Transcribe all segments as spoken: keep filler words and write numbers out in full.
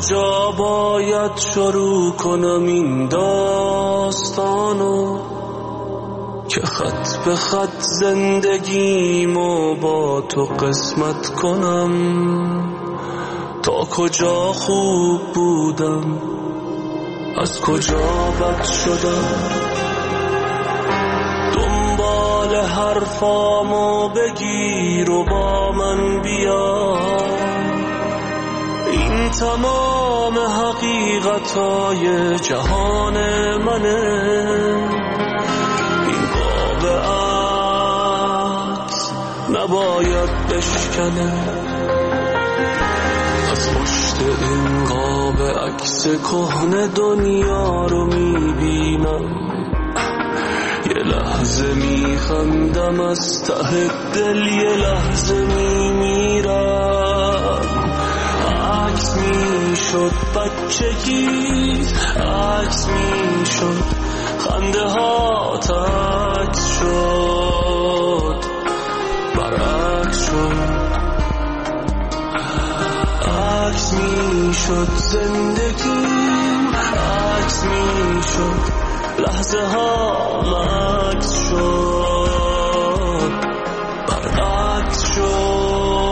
کجا باید شروع کنم این داستانو که خط به خط زندگیمو با تو قسمت کنم؟ تا کجا خوب بودم، از کجا بد شدم؟ دنبال حرفامو بگیر و با من بیا، این تمام حقیقتای جهان منه. این قاب عکس نباید بشکنه، از پشت این قاب عکس کهنه دنیا رو میبینم. یه لحظه میخندم از ته دل، یه لحظه میمیرم. عکس میشد بچگی، عکس میشد خنده ها، عکس شد برعکس شد. عکس میشد زندگیم، عکس میشد لحظه ها، عکس شد برعکس شد.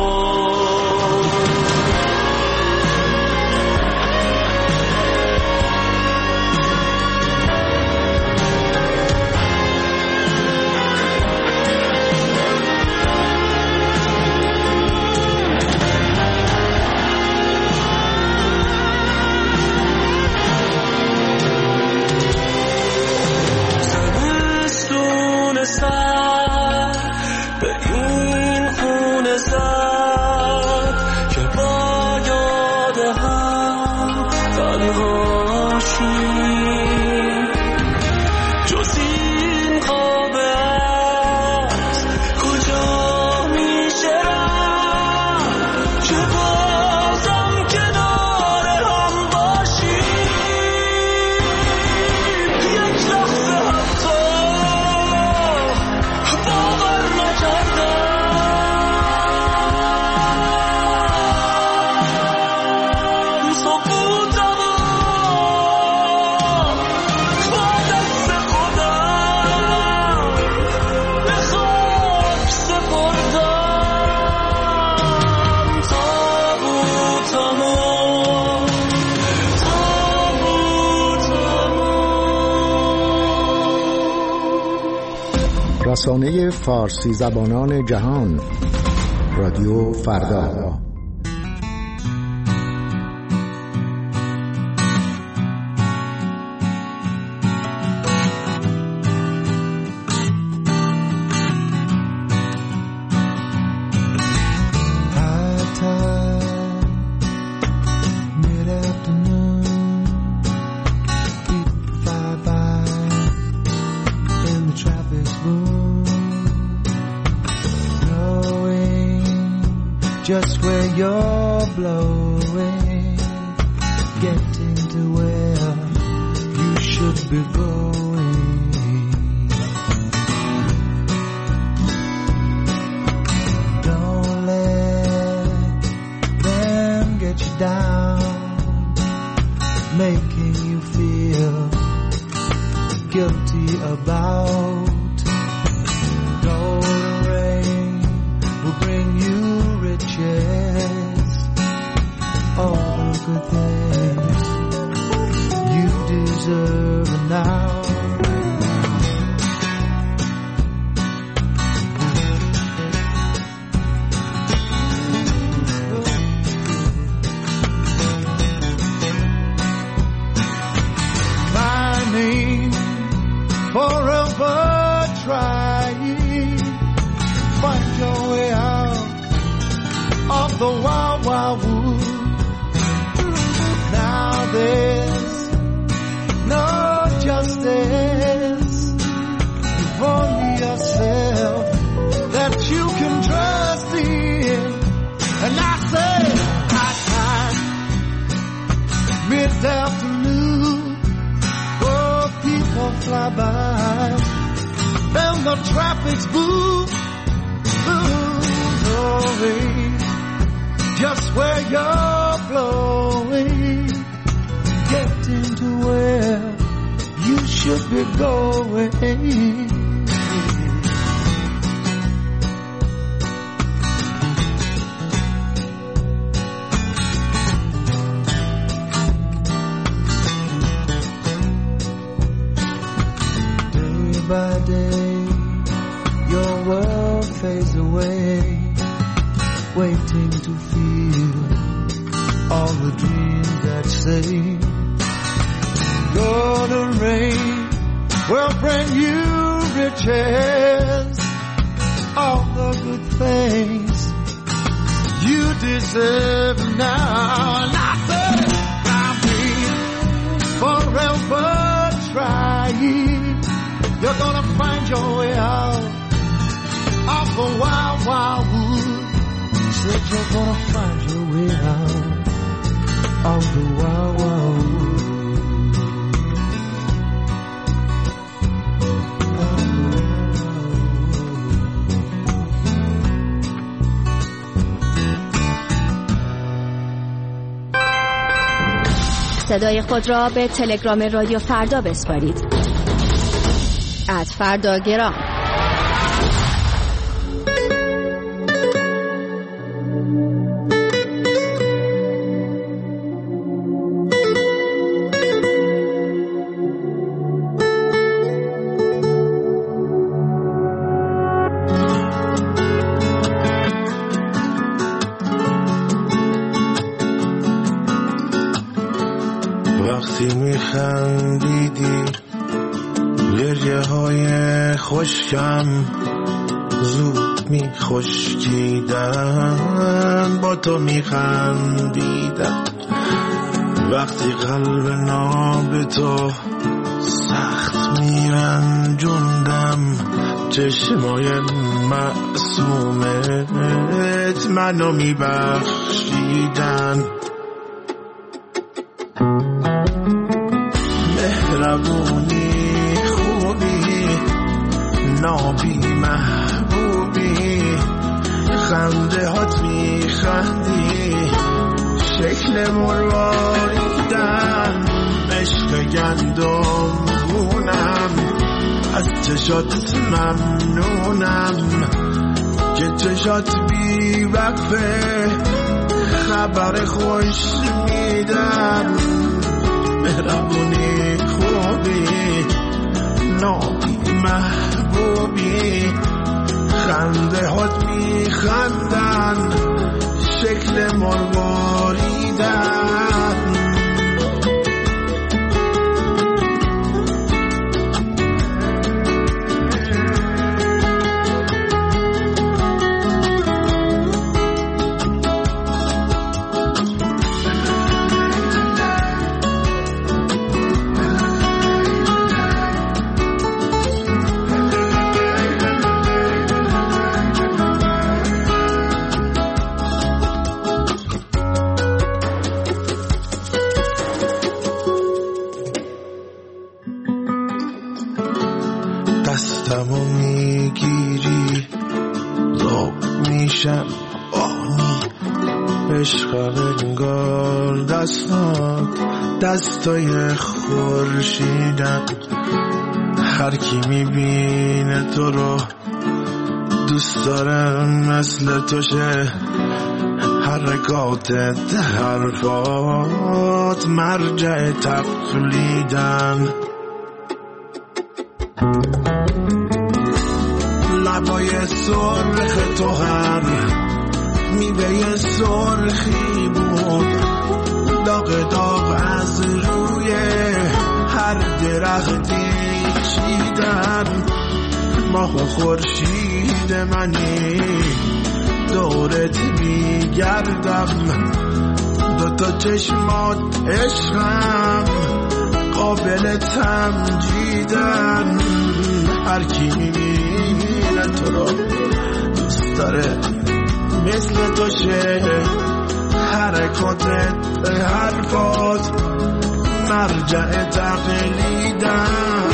رسانه فارسی زبانان جهان، رادیو فردا. Just where you're blowing, getting to where you should be going. Don't let them get you down, making you feel guilty about. Golden rain will bring you riches, all the good things you deserve now. Climbing, forever trying, find your way out of the wild, wild wood. Now there's no justice. You've only yourself that you can trust in. And I say, high time, mid-afternoon, oh, people fly by, and the traffic's boom, boom, blowing, just where you're blowing. where you should be going. By day, your world fades away, waiting to feel all the dreams that say, gonna rain will bring you riches, all the good things you deserve now. And I said, I'll be forever trying. You're gonna find your way out of the wild, wild wood. Said you're gonna find your way out of the wild, wild wood. صدای خود را به تلگرام رادیو فردا بسپارید. ات فرداگرام. وقتی میخندیدی گریه های خشکم زود می خشکیدن، با تو می خندیدم. وقتی قلب ناب تو سخت می رنجوندم، چشمای معصومت منو می بخشیدن. مهربونی نابی محبوبی، خنده هات میخندی، شکل مرواریدن، عشق گندم گونم، از چشات ممنونم که چشات بی وقفه خبر خوش میدن. مهربونی خوبی نابی محبوبی، خنده هات میخندن، شکل مرواریدن. دستمو میگیری داغ میشم آنی، عشق انگار دستات دستای خورشیدن. هر کی میبینه تو رو دوست داره مثل تو شه، حرکاتت حرفات مرجع تقلیدن. لبای سرخ تو هر میوه سرخی بود، داغ داغ از روی هر درختی چیدن. ماه و خورشید منی دورت میگردم، دوتا چشمات عشقم قابل تمجیدن. هر کی میبینه تو رو دوست داره مثل تو شه، حرکاتت حرفات مرجع تقلیدن.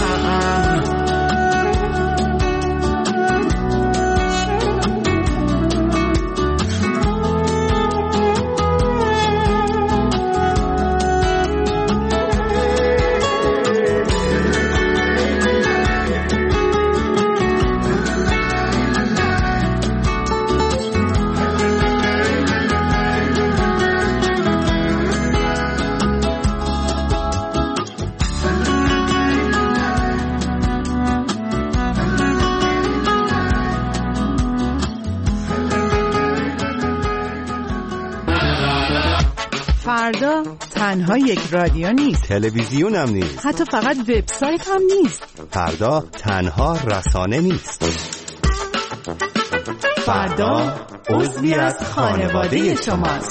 فردا تنها یک رادیو نیست، تلویزیون هم نیست، حتی فقط وبسایت هم نیست. فردا تنها رسانه نیست. فردا عضوی از خانواده شماست.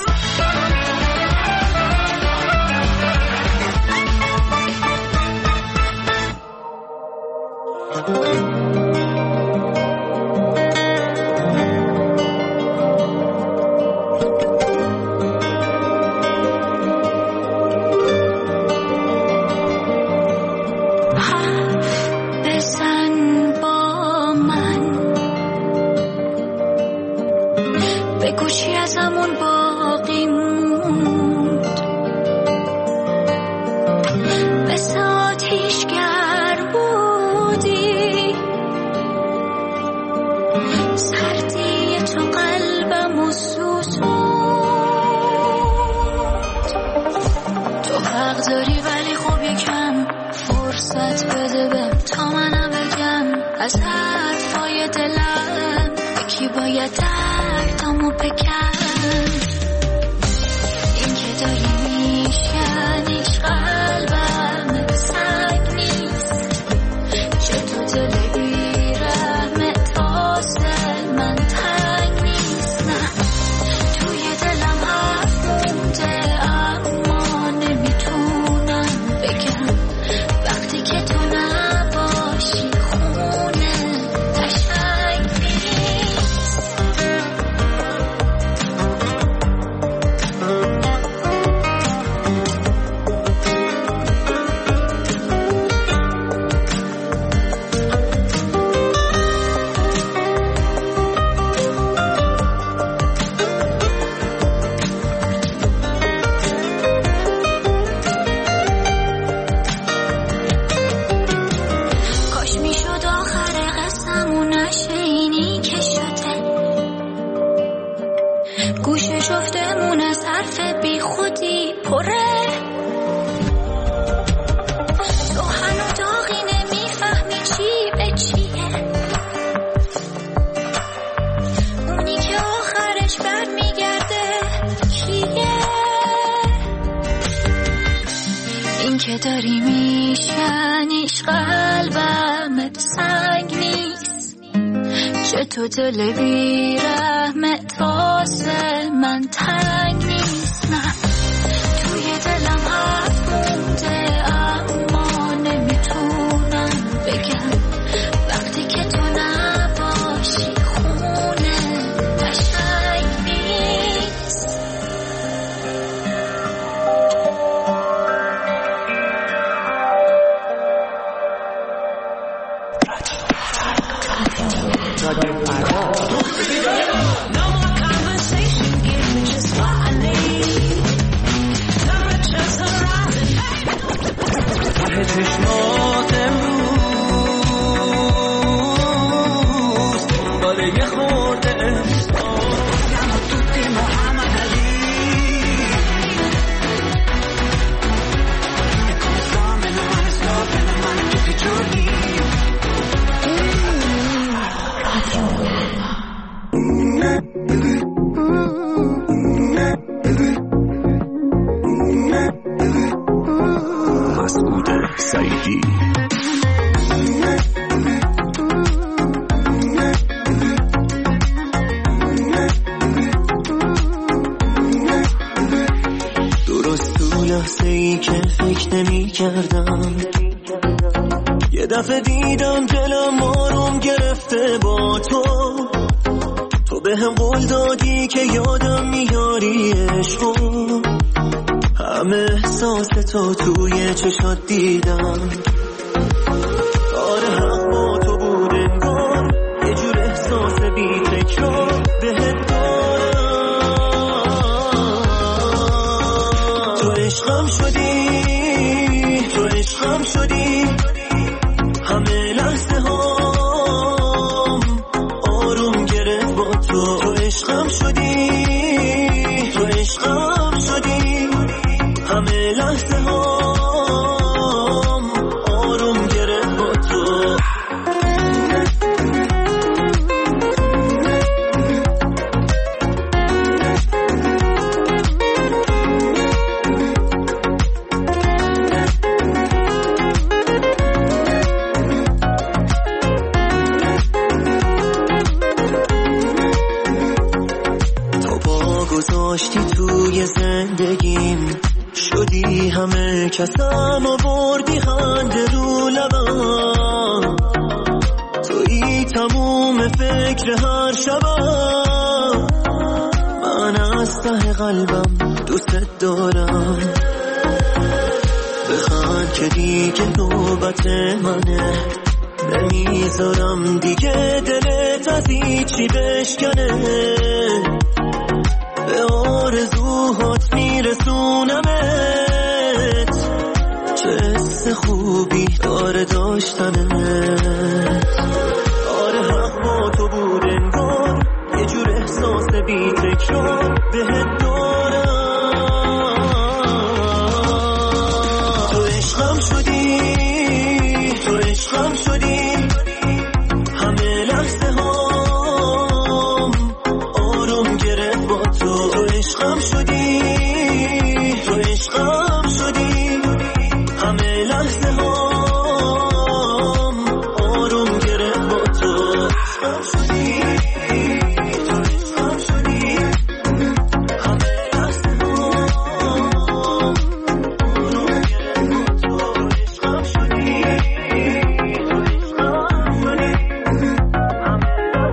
تو دل بی رحمت واسه من تنگ نیست، نه توی دلم حرف مونده اما نمیتونم بگم وقتی که تو نباشی خونه قشنگ نیست. چشمات امروز دنباله یه خورده احسان توی محمد علی کامل من اسلاف من توی جوری مسعود سعیدی. درست تو لحظه ای که فکر نمی کردم یه دفعه دیدم دلم آروم گرفته با تو تو به هم قول دادی که یادم میاری عشقو همه احساس تو توی چشات دیدم آره حق با تو بود انگار یه جور احساس بی تکرار بهت دارم تو عشقم شدی تو عشقم شدی همه لحظه هم آروم گرفت با تو تو عشقم شدی تو عشقم شدی همه لحظه هم آروم گرفت با تو دنیای زندگیم، شدی همه کسم و بردی خنده رو لبم، تویی تموم فکر هر شبم، من از ته قلبم دوست دارم. بخند که دیگه نوبت منه، نمیذارم دیگه دلت از هیچی بشکنه، به آرزوهات میرسونمت، چه حس خوبی داره داشتنت. آره حق با تو بود انگار، یه جور احساس بی تکرار بهت دارم. تو عشقم شدی، تو عشقم شدی، همه لحظه هام آروم گرفت با تو. تو عشقم شدی، تو عشقم شدی، همه لحظه هام آروم گرفت با تو. عشقم شدی، تو عشقم شدی، همه لحظه هام آروم گرفت با تو. عشقم شدی، تو عشقم شدی، همه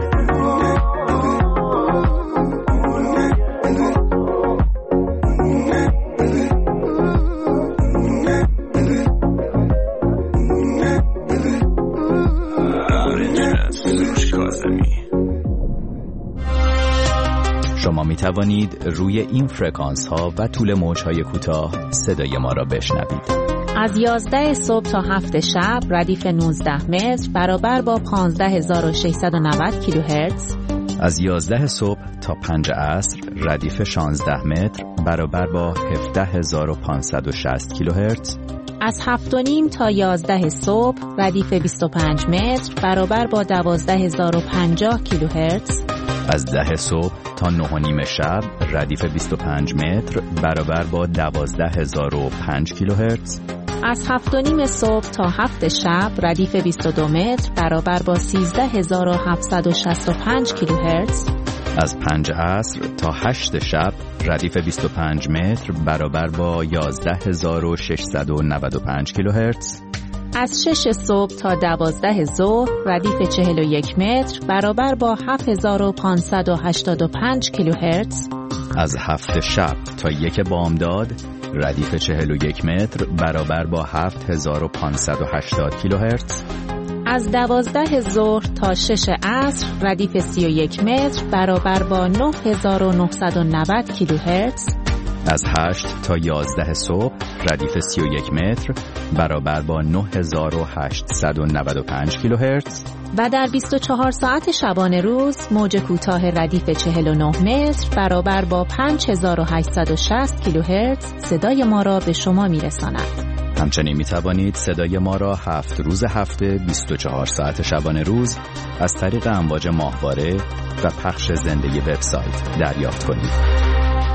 شما می توانید روی این فرکانس ها و طول موج های کوتاه صدای ما را بشنوید. از یازده صبح تا هفت شب ردیف نوزده متر برابر با پانزده هزار و ششصد و نود کیلوهرتز. از یازده صبح تا پنج عصر ردیف شانزده متر برابر با هفده هزار و پانصد و شصت کیلوهرتز. از هفت و نیم تا یازده صبح ردیف بیست و پنج متر برابر با دوازده هزار و پنجاه کیلوهرتز. از ده صبح تا نه و نیم شب ردیف بیست و پنج متر برابر با دوازده هزار و پنج کیلوهرتز. از هفت و نیم صبح تا هفت شب ردیف بیست و دو متر برابر با سیزده هزار و هفتصد و شصت و پنج کیلوهرتز. از پنج عصر تا هشت شب ردیف بیست و پنج متر برابر با یازده هزار و ششصد و نود و پنج کیلوهرتز. از شش صبح تا دوازده ظهر ردیف چهل و یک متر برابر با هفت هزار و پانصد و هشتاد و پنج کیلوهرتز. از هفت شب تا یک بامداد ردیف چهل و یک متر برابر با هفت هزار و پانصد و هشتاد کیلوهرتز. از دوازده ظهر تا شش عصر ردیف سی و یک متر برابر با نه هزار و نهصد و نود کیلوهرتز. از هشت تا یازده صبح ردیف سی و یک متر برابر با نه هزار و هشتصد و نود و پنج کیلوهرتز. و در بیست و چهار ساعت شبانه روز موج کوتاه ردیف چهل و نه متر برابر با پنج هزار و هشتصد و شصت کیلوهرتز صدای ما را به شما میرساند. همچنین می توانید صدای ما را هفت روز هفته بیست و چهار ساعت شبانه روز از طریق امواج ماهواره و پخش زنده وبسایت دریافت کنید.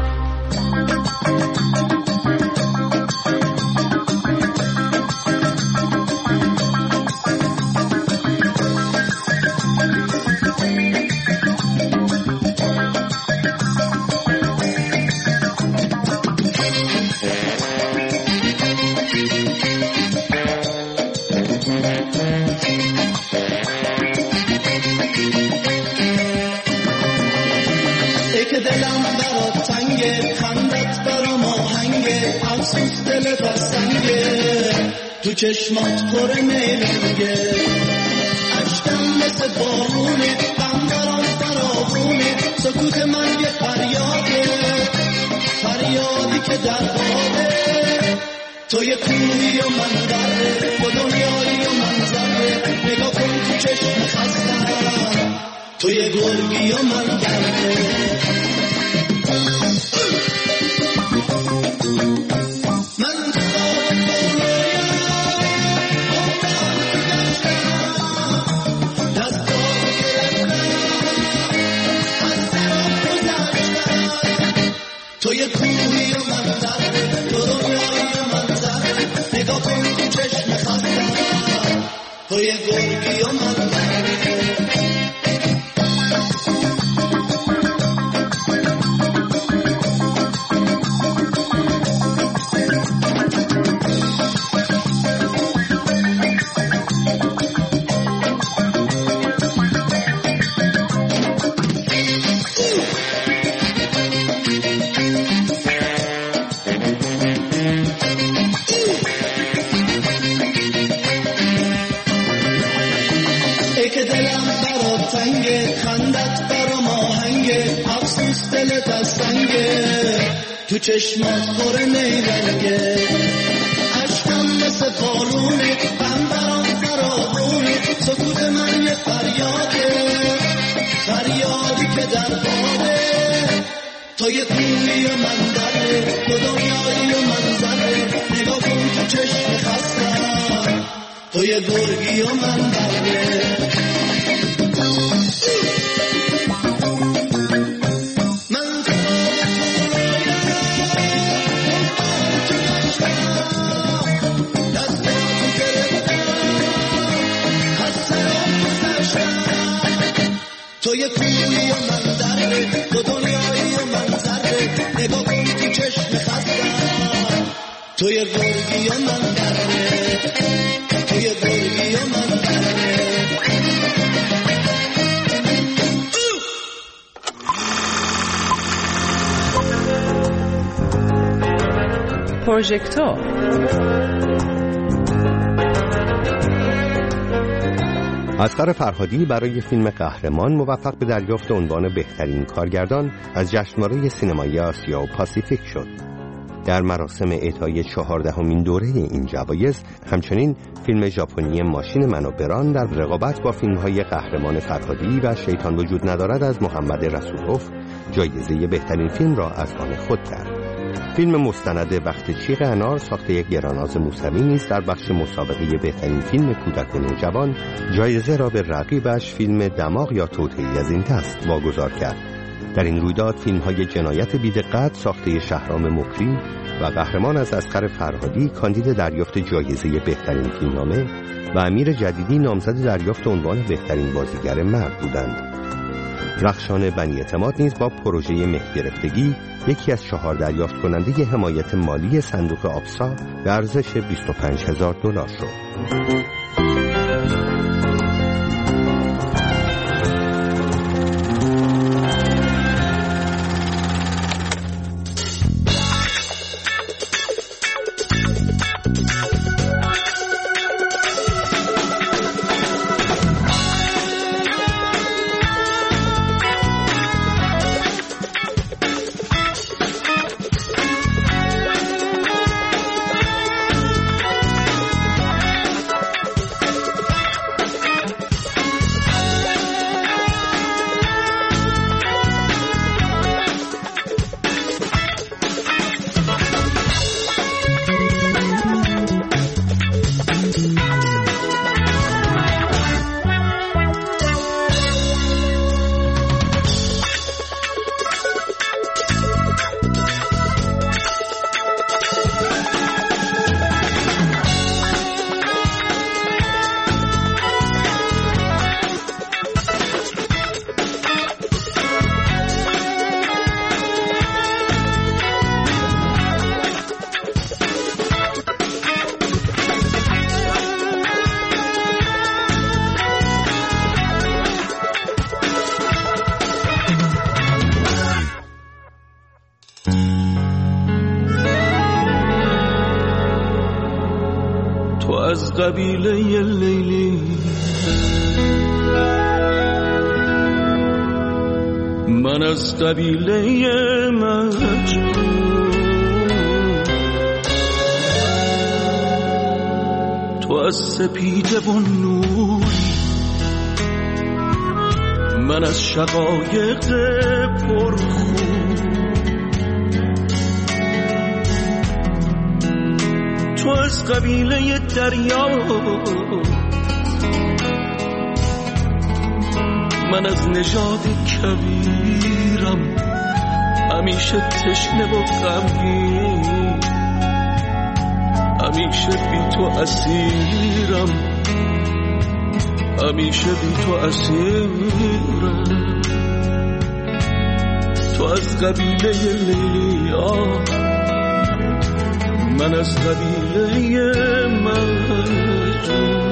تو چشمات پر میلنگه، عشقم مثل بارونه، غم برام فراوونه، سکوت من یه فریاده، فریادی که در باده، تو یه کوهی و من دره، تو دنیایی و من زره، نگاه کن تو چشم خستم، تو یه گرگی و من دره. تو یه کوهی و من زره، تو دنیایی و من زره، نگاه کن تو چشم خستم، تو یه گرگی و من زره. سنگه، خندت برام آهنگه، افسوس دلت از سنگه، تو چشمات پر نیرنگه، عشقم مثل بارونه، غم برام فرابونه، سکوت من یه فریاده، فریادی که در باده، تو یه کوهی و منظره، تو دنیایی و منظره، نگاه کن تو چشم خستم، تو یه گرگی و منظره. تو یه کوهی و منظره، تو دنیایی و منظره، نگاه کن تو چشم خستم، تو یه گرگی و منظره، تو یه گرگی و منظره. پروژکتور اصغر فرهادی برای فیلم قهرمان موفق به دریافت عنوان بهترین کارگردان از جشنواره سینمایی آسیا و پاسیفیک شد. در مراسم اعطای چهاردهمین دوره این جوایز همچنین فیلم ژاپنی ماشین من و بران در رقابت با فیلم‌های قهرمان فرهادی و شیطان وجود ندارد از محمد رسولوف جایزه بهترین فیلم را از آن خود کرد. فیلم مستند وقت چیغ انار ساخته گراناز موسوی نیز در بخش مسابقه بهترین فیلم کودک و نوجوان جایزه را به رقیبش فیلم دماغ یا توطئه‌ای از این دست واگذار کرد. در این رویداد فیلم‌های جنایت بی‌دقت ساخته شهرام مکری و قهرمان از اصغر فرهادی کاندید دریافت جایزه بهترین فیلمنامه و امیر جدیدی نامزد دریافت عنوان بهترین بازیگر مرد بودند. رخشان بنی اعتماد نیز با پروژه مهرگرفتگی یکی از چهار دریافت کننده حمایت مالی صندوق آبسا به ارزش بیست و پنج هزار دلار شد. از قبیله لیلی من از قبیله مجنون، تو از سپیده و نوری من از شقایق پرخون، تو از قبیله دریا من از نژاد کبیرم، همیشه تشنه و غمگین، همیشه بی تو اسیرم، همیشه بی تو اسیرم. تو از قبیله لیلی من از قبیله مجنون.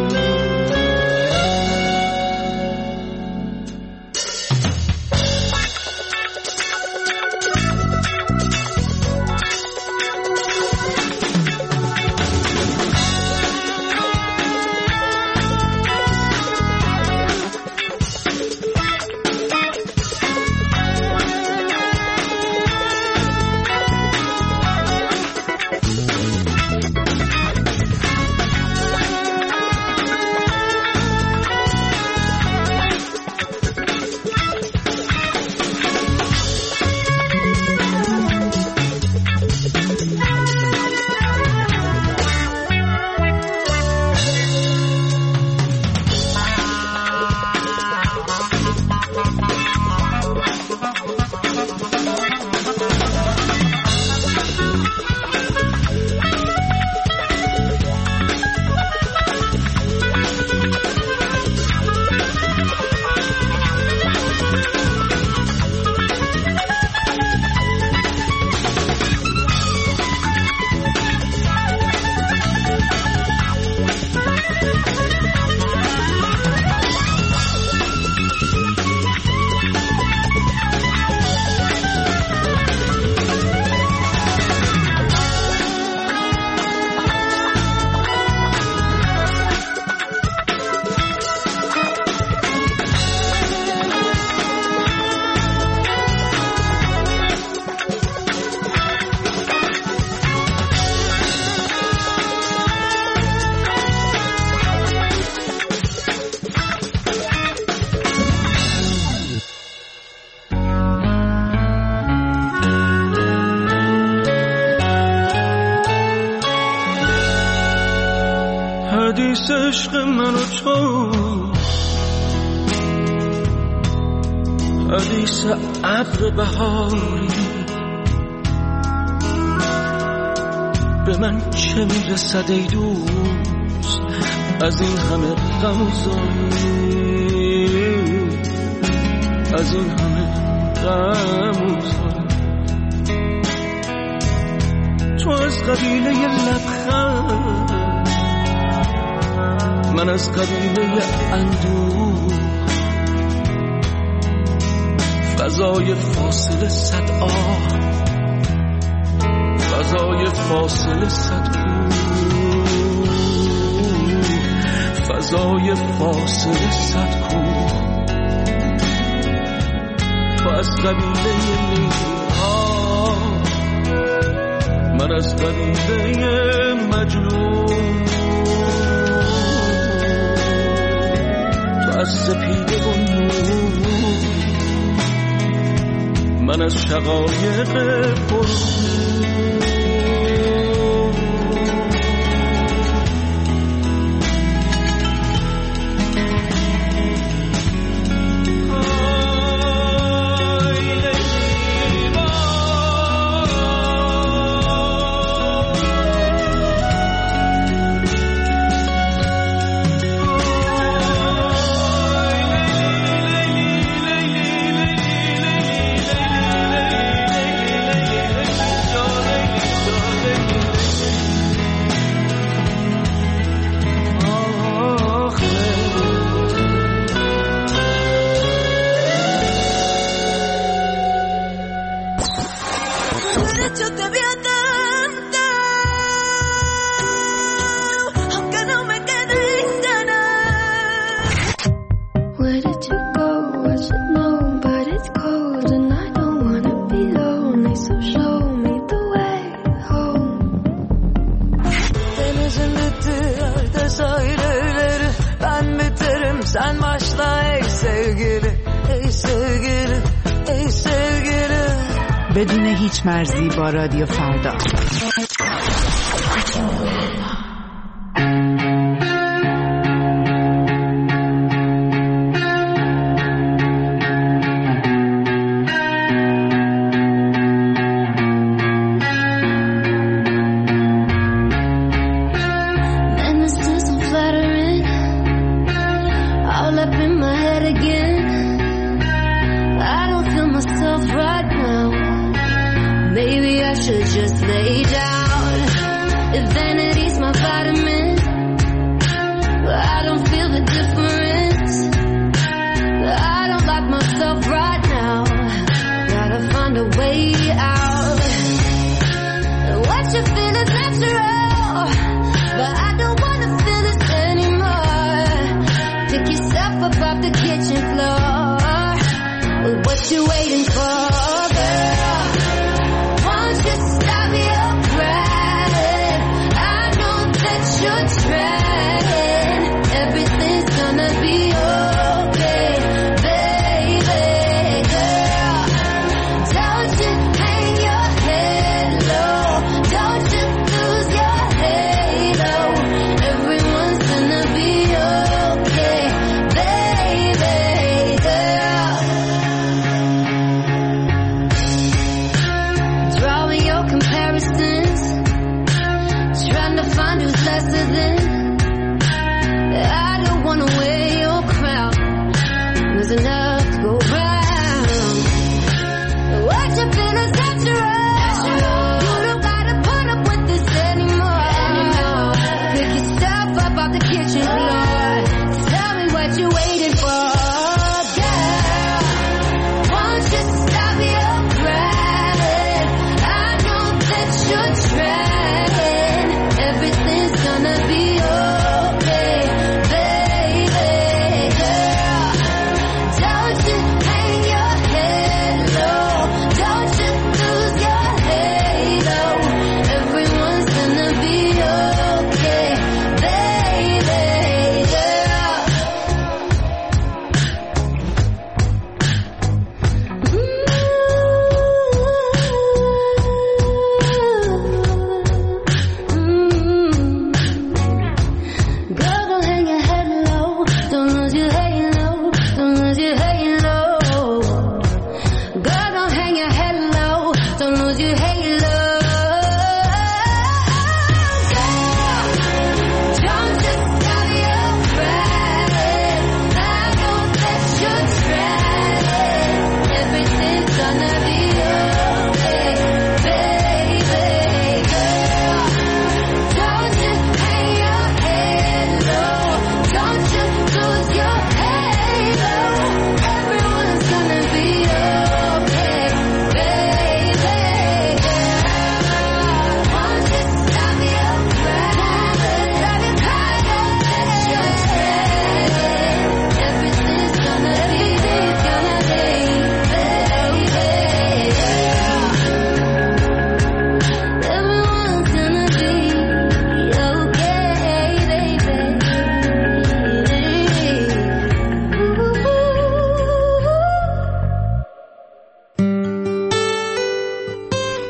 عکس عشق من و تو، حدیث ابر بهاری، به من چه میرسد ای دوست از این همه غم و زاری، از این همه غم و زاری. تو از قبیله لبخند، من از قبیله اندوه، فضای فاصله صد آه، فضای فاصله صد کو، فضای فاصله صد کو. تو از قبیله نیها، من از قبیله مجنون. تو از سپیده و نور، من از شقایق پرخون. بدون هیچ مرزی با رادیو فردا. Won't you stop your crying? I know that you're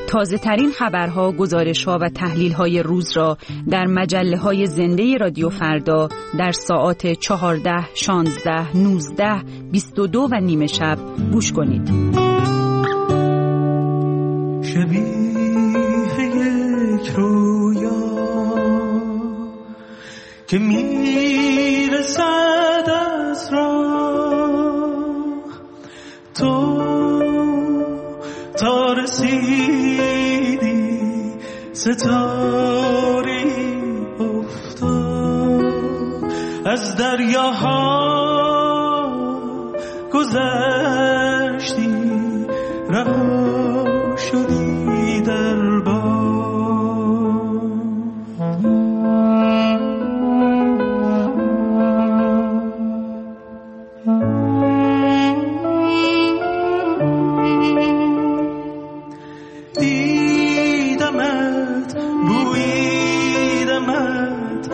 تازه ترین خبرها، گزارش‌ها و تحلیل‌های روز را در مجله‌های زنده رادیو فردا در ساعات چهارده، شانزده، نوزده، بیست و دو و نیمه شب گوش کنید. شبیه یک رویا که میرسد از راه، تو تا رسیدی ستاری افتاد، از دریاها گذشتی رها شدی در باد. دیدمت، بویدمت،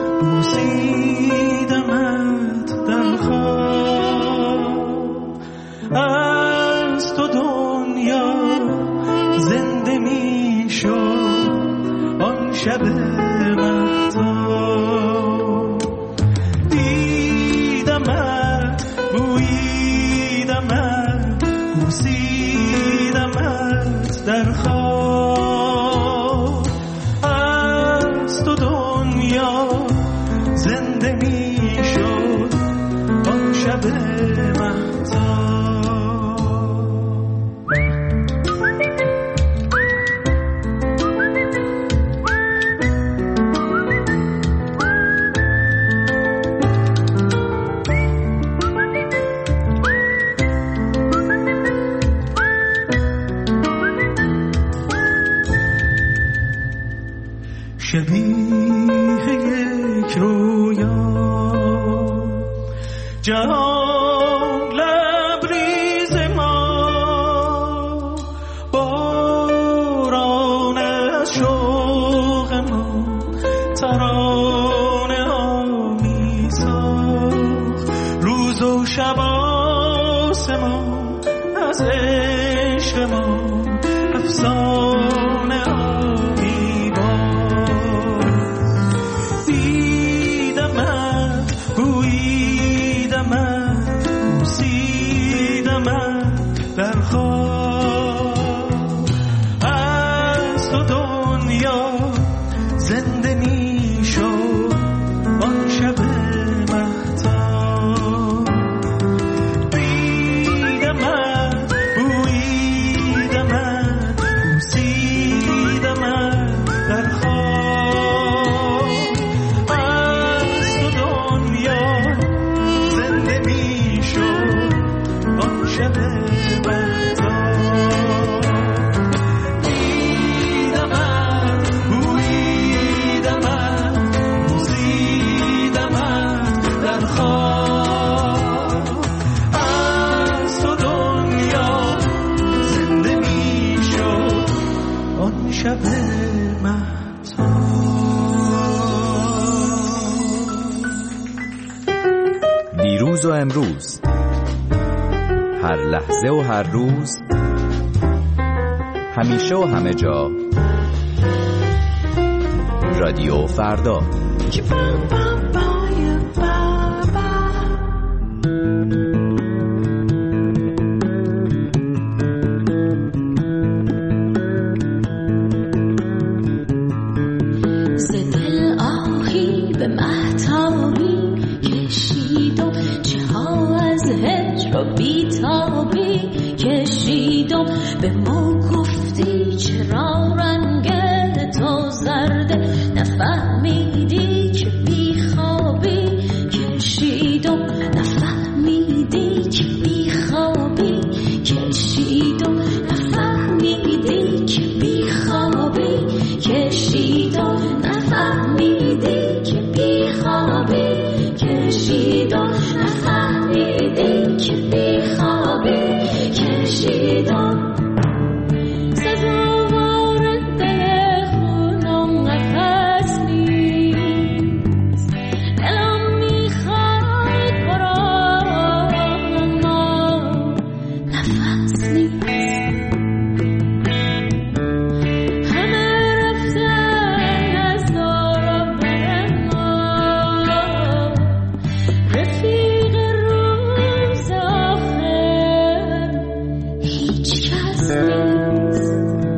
بوسیدمت در خواب، از تو دنیا زنده می شد آن شب مهتاب. دیدمت، بویدمت، بوسیدمت در خواب، از تو دنیا زنده می شد آن شب مهتاب. شبیه یک رویا جهان لبریز ما، باران از شوق ما ترانه ها می ساخت، روز و شب آسمان از عشق ما افسانه ها می باخت. دیدمت، بویدمت، بوسیدمت در خواب، از تو دنیا زنده می شد آن شب مهتاب. دیدمت، بویدمت، بوسیدمت در خواب، از تو دنیا زنده می شد آن شب مهتاب. دیدمت، بویدمت، بوسیدمت در خواب، از تو دنیا زنده می شد آن شب مهتاب. دیروز و امروز، هر لحظه و هر روز، همیشه و همه جا، رادیو فردا. ز دل آهی به مهتابی کشیدم، چه ها از هجر و بیتابی کشیدم، به ما گفتی چرا رنگ تو زرده، نفهمیدی که بیخوابی کشیدم، نفهمیدی که بیخوابی کشیدم، نفهمیدی که بیخوابی کشیدم، نفهمیدی که بیخوابی کشیدم، نفهمیدی که بیخوابی کشیدم. هیچ کس نیست.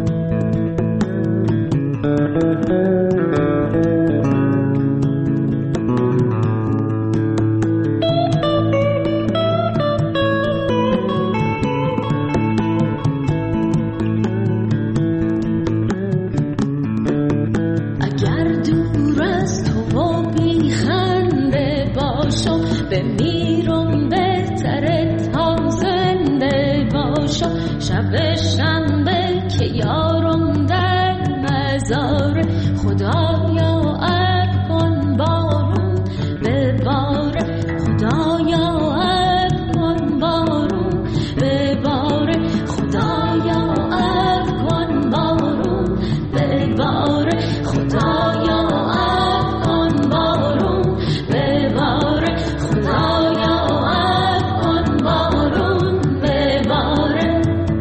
شب شنبه که یارم در مزار، خدایا افغان بارون بباره، خدایا افغان بارون بباره، خدایا افغان بارون بباره، خدایا افغان بارون بباره، خدایا افغان بارون بباره.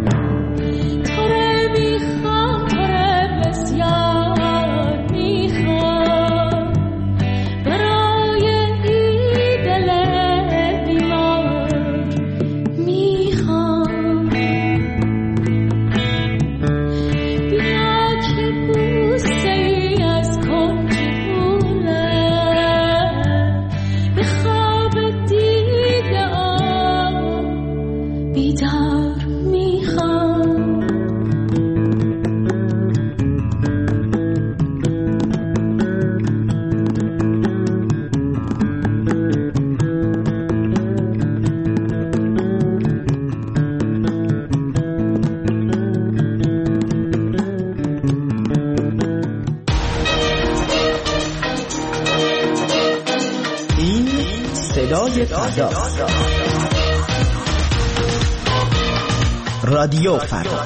رادیو فردا.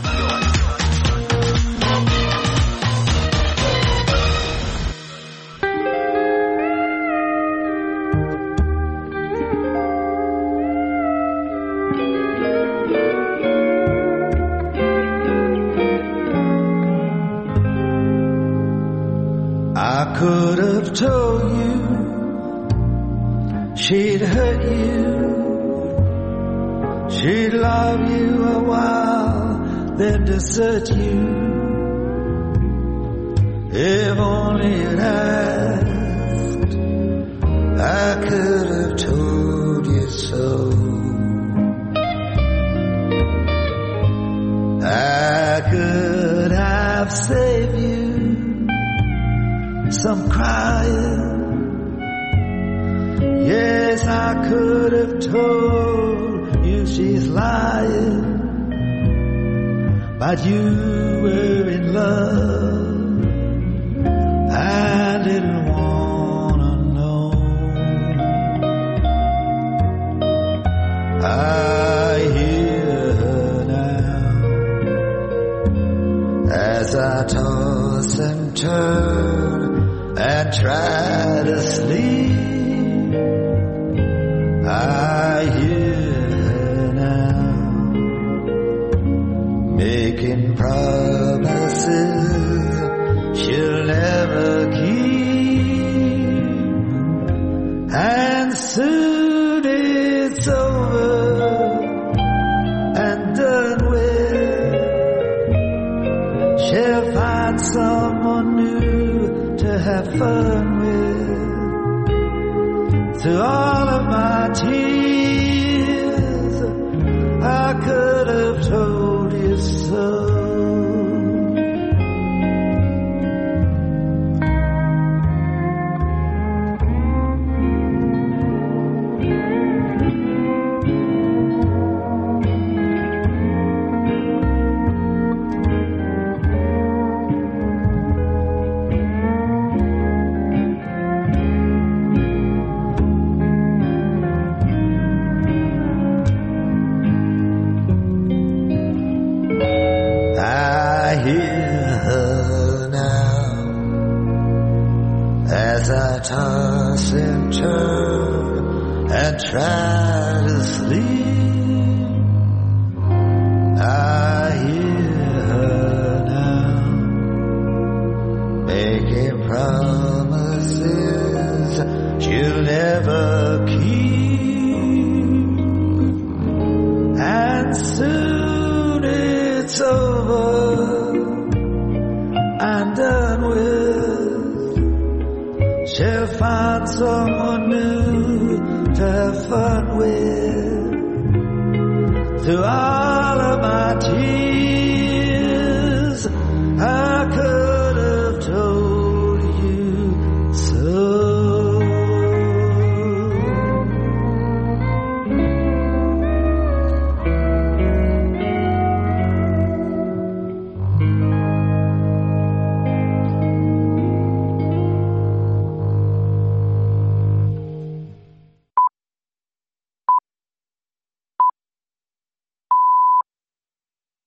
I could have told you she'd hurt you, she'd love you a while, then desert you. If only it asked, I could have told you so. I could have saved you some crying. Yes, I could have told you she's lying, but you were in love and didn't wanna know. I hear her now as I toss and turn and try to sleep. I hear her now making promises she'll never keep, and soon it's over and done with. She'll find someone new to have fun with. Through all of my tears, I could have told you so. Toss and turn and try to sleep. I hear her now making promises she'll never keep, and soon over and done with, she'll find someone new to have fun with. Through all of my tears,